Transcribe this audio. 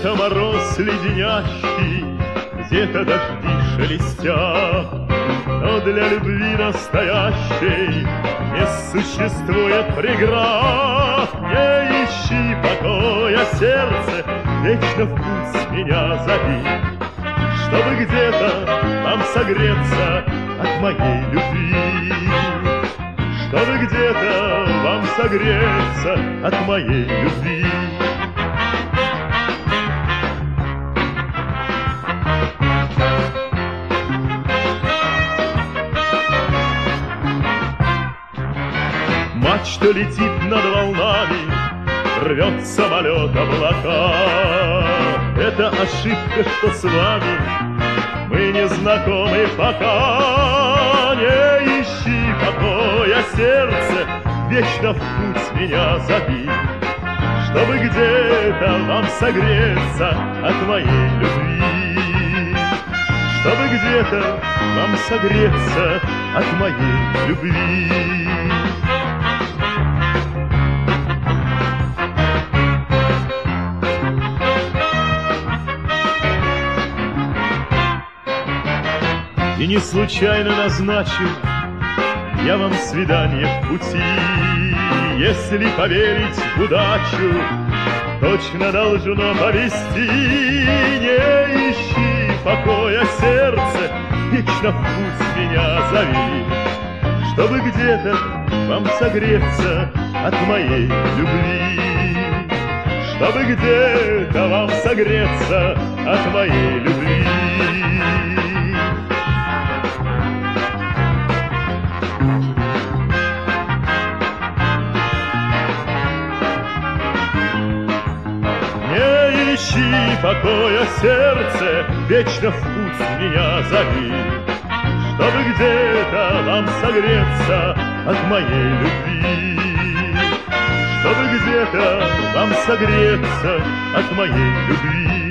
Где-то мороз леденящий, где-то дожди шелестят, но для любви настоящей не существует преград. Не ищи покоя, сердце, вечно в путь меня зови, чтобы где-то там согреться от моей любви, чтобы где-то вам согреться от моей любви. Мачта летит над волнами, рвет самолет облака. Это ошибка, что с вами мы не знакомы пока. Не ищи покоя, сердце, вечно в путь меня зови, чтобы где-то вам согреться от моей любви, чтобы где-то вам согреться от моей любви. И не случайно назначил я вам свидание в пути. Если поверить в удачу, точно должно повести. Не ищи покоя, сердце, вечно в путь меня зови, чтобы где-то вам согреться от моей любви, чтобы где-то вам согреться от моей любви. Не ищи покоя, сердце, вечно в путь меня зови, чтобы где-то вам согреться от моей любви, чтобы где-то вам согреться от моей любви.